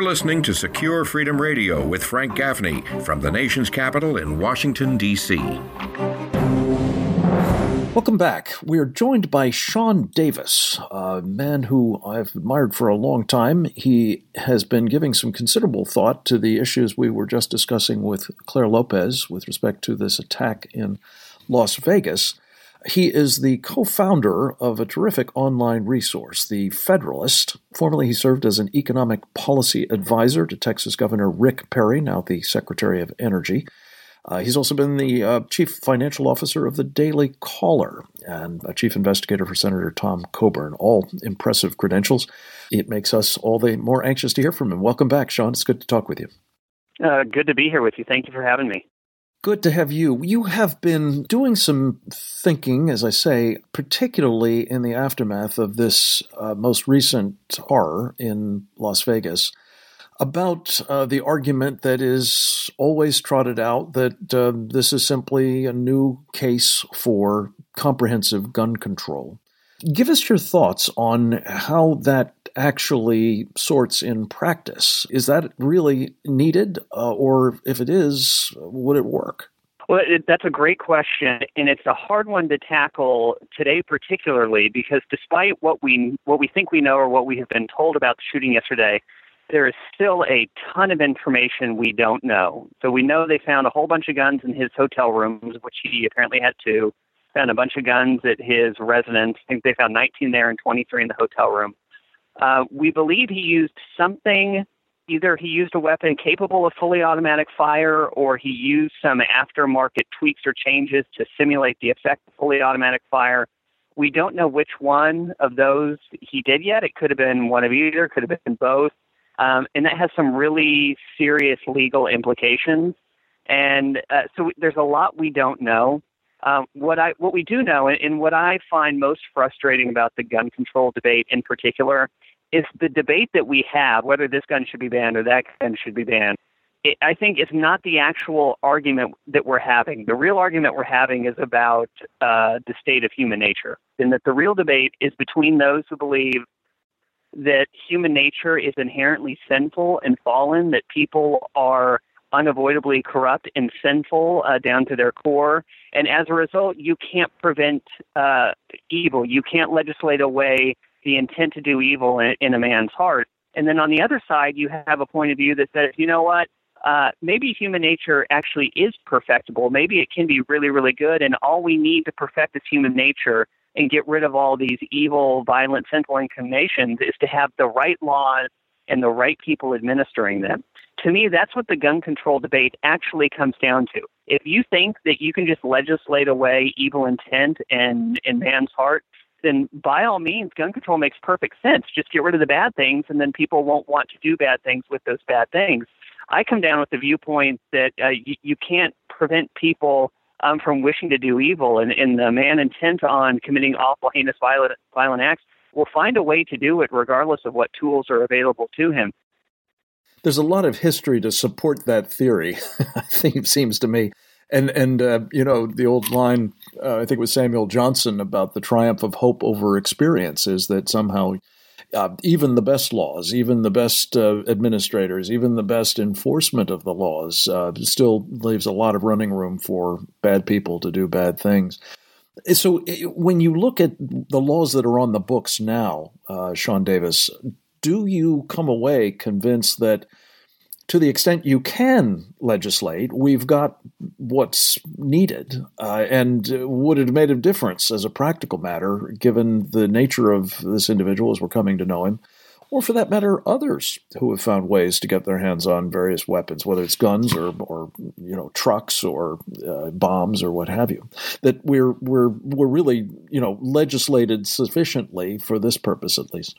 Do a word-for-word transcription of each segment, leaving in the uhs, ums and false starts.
listening to Secure Freedom Radio with Frank Gaffney from the nation's capital in Washington, D C Welcome back. We are joined by Sean Davis, a man who I've admired for a long time. He has been giving some considerable thought to the issues we were just discussing with Claire Lopez with respect to this attack in Las Vegas. He is the co-founder of a terrific online resource, The Federalist. Formerly, he served as an economic policy advisor to Texas Governor Rick Perry, now the Secretary of Energy. Uh, he's also been the uh, chief financial officer of the Daily Caller and a chief investigator for Senator Tom Coburn. All impressive credentials. It makes us all the more anxious to hear from him. Welcome back, Sean. It's good to talk with you. Uh, good to be here with you. Thank you for having me. Good to have you. You have been doing some thinking, as I say, particularly in the aftermath of this uh, most recent horror in Las Vegas, about uh, the argument that is always trotted out that uh, this is simply a new case for comprehensive gun control. Give us your thoughts on how that actually sorts in practice. Is that really needed? Uh, or if it is, would it work? Well, it, that's a great question, and it's a hard one to tackle today particularly because despite what we what we think we know or what we have been told about the shooting yesterday, there is still a ton of information we don't know. So we know they found a whole bunch of guns in his hotel rooms, which he apparently had two, found a bunch of guns at his residence. I think they found nineteen there and twenty-three in the hotel room. Uh, we believe he used something, either he used a weapon capable of fully automatic fire or he used some aftermarket tweaks or changes to simulate the effect of fully automatic fire. We don't know which one of those he did yet. It could have been one of either, could have been both. Um, and that has some really serious legal implications. And uh, so there's a lot we don't know. Um, what I what we do know, and what I find most frustrating about the gun control debate in particular, is the debate that we have, whether this gun should be banned or that gun should be banned. It, I think it's not the actual argument that we're having. The real argument we're having is about uh, the state of human nature, and that the real debate is between those who believe that human nature is inherently sinful and fallen, that people are unavoidably corrupt and sinful uh, down to their core. And as a result, you can't prevent uh, evil. You can't legislate away the intent to do evil in, in a man's heart. And then on the other side, you have a point of view that says, you know what, uh, maybe human nature actually is perfectible. Maybe it can be really, really good. And all we need to perfect this human nature and get rid of all these evil, violent, sinful inclinations is to have the right laws and the right people administering them. To me, that's what the gun control debate actually comes down to. If you think that you can just legislate away evil intent and in man's heart, then by all means, gun control makes perfect sense. Just get rid of the bad things, and then people won't want to do bad things with those bad things. I come down with the viewpoint that uh, you, you can't prevent people um, from wishing to do evil, and, and the man intent on committing awful, heinous, violent, violent acts will find a way to do it regardless of what tools are available to him. There's a lot of history to support that theory, I think it seems to me. And, and uh, you know, the old line, uh, I think it was Samuel Johnson, about the triumph of hope over experience is that somehow uh, even the best laws, even the best uh, administrators, even the best enforcement of the laws uh, still leaves a lot of running room for bad people to do bad things. So when you look at the laws that are on the books now, uh, Sean Davis, do you come away convinced that to the extent you can legislate, we've got what's needed? Uh, and would it have made a difference as a practical matter, given the nature of this individual as we're coming to know him, or for that matter, others who have found ways to get their hands on various weapons, whether it's guns or, or you know, trucks or uh, bombs or what have you, that we're we're we're really you know legislated sufficiently for this purpose at least?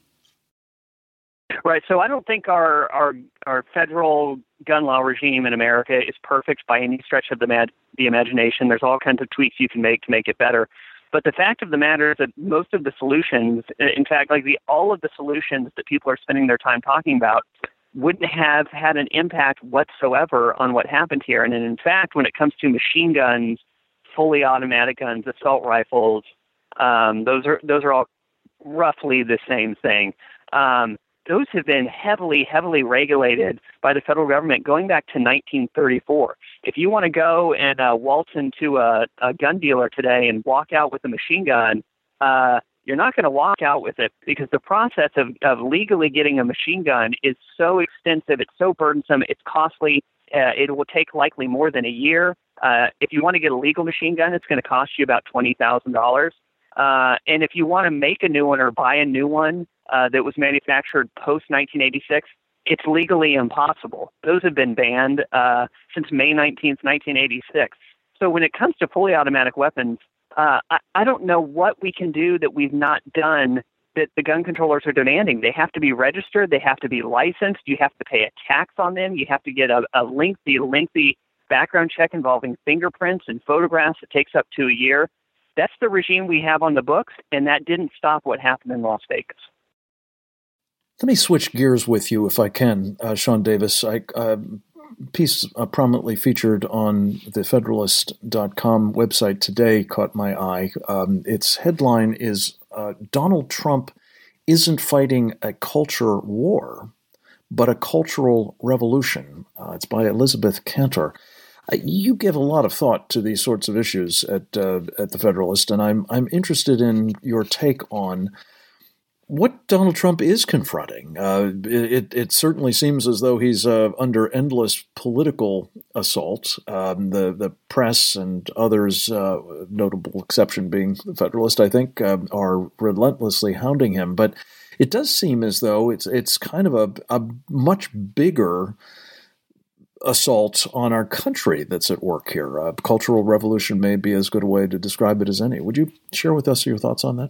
Right. So I don't think our, our our federal gun law regime in America is perfect by any stretch of the mad, the imagination. There's all kinds of tweaks you can make to make it better. But the fact of the matter is that most of the solutions, in fact, like the all of the solutions that people are spending their time talking about, wouldn't have had an impact whatsoever on what happened here. And in fact, when it comes to machine guns, fully automatic guns, assault rifles, um, those are those are all roughly the same thing. Um, those have been heavily, heavily regulated by the federal government going back to nineteen thirty-four. If you want to go and uh, waltz into a, a gun dealer today and walk out with a machine gun, uh, you're not going to walk out with it because the process of, of legally getting a machine gun is so extensive, it's so burdensome, it's costly. Uh, it will take likely more than a year. Uh, if you want to get a legal machine gun, it's going to cost you about twenty thousand dollars. Uh, and if you want to make a new one or buy a new one uh, that was manufactured post nineteen eighty-six, it's legally impossible. Those have been banned uh, since May nineteenth, nineteen eighty-six. So when it comes to fully automatic weapons, uh, I, I don't know what we can do that we've not done that the gun controllers are demanding. They have to be registered. They have to be licensed. You have to pay a tax on them. You have to get a, a lengthy, lengthy background check involving fingerprints and photographs. It takes up to a year. That's the regime we have on the books, and that didn't stop what happened in Las Vegas. Let me switch gears with you, if I can, uh, Sean Davis. I, uh, piece uh, prominently featured on the Federalist dot com website today caught my eye. Um, its headline is uh, Donald Trump isn't fighting a culture war, but a cultural revolution. Uh, it's by Elizabeth Cantor. Uh, you give a lot of thought to these sorts of issues at uh, at the Federalist, and I'm I'm interested in your take on what Donald Trump is confronting. Uh, it, it certainly seems as though he's uh, under endless political assault. Um, the the press and others, uh, notable exception being the Federalist, I think, uh, are relentlessly hounding him. But it does seem as though it's it's kind of a, a much bigger assault on our country that's at work here. A cultural revolution may be as good a way to describe it as any. Would you share with us your thoughts on that?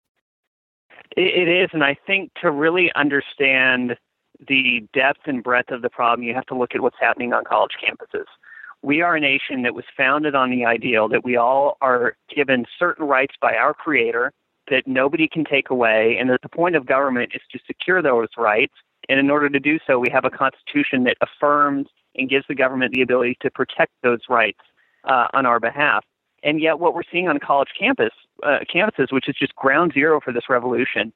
It is, and I think to really understand the depth and breadth of the problem, you have to look at what's happening on college campuses. We are a nation that was founded on the ideal that we all are given certain rights by our Creator that nobody can take away, and that the point of government is to secure those rights. And in order to do so, we have a Constitution that affirms and gives the government the ability to protect those rights uh, on our behalf. And yet what we're seeing on college campus uh, campuses, which is just ground zero for this revolution,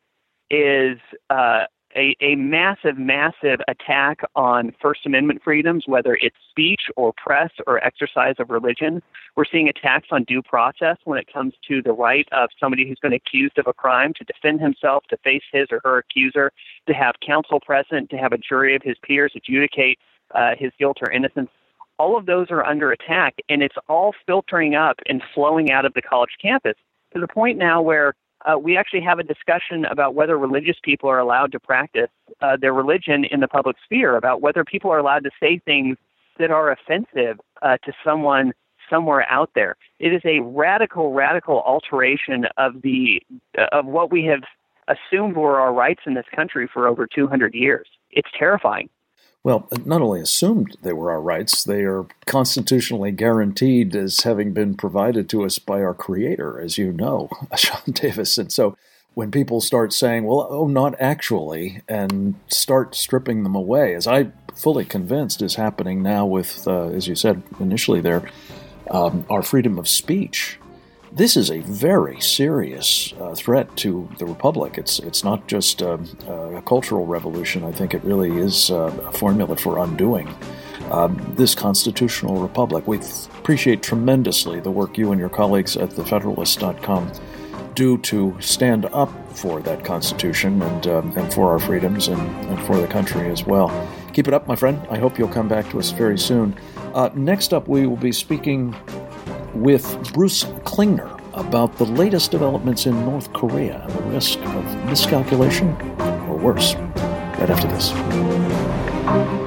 is uh, a, a massive, massive attack on First Amendment freedoms, whether it's speech or press or exercise of religion. We're seeing attacks on due process when it comes to the right of somebody who's been accused of a crime to defend himself, to face his or her accuser, to have counsel present, to have a jury of his peers adjudicate uh, his guilt or innocence. All of those are under attack, and it's all filtering up and flowing out of the college campus to the point now where uh, we actually have a discussion about whether religious people are allowed to practice uh, their religion in the public sphere, about whether people are allowed to say things that are offensive uh, to someone somewhere out there. It is a radical, radical alteration of the uh, of what we have assumed were our rights in this country for over two hundred years. It's terrifying. Well, not only assumed they were our rights, they are constitutionally guaranteed as having been provided to us by our Creator, as you know, Sean Davis. And so when people start saying, well, oh, not actually, and start stripping them away, as I fully convinced is happening now with, uh, as you said initially there, um, our freedom of speech. This is a very serious uh, threat to the Republic. It's it's not just uh, a cultural revolution. I think it really is uh, a formula for undoing um, this constitutional republic. We appreciate tremendously the work you and your colleagues at the Federalist dot com do to stand up for that Constitution and um, and for our freedoms and, and for the country as well. Keep it up, my friend. I hope you'll come back to us very soon. Uh, next up, we will be speaking with Bruce Klingner about the latest developments in North Korea and the risk of miscalculation or worse. Right after this.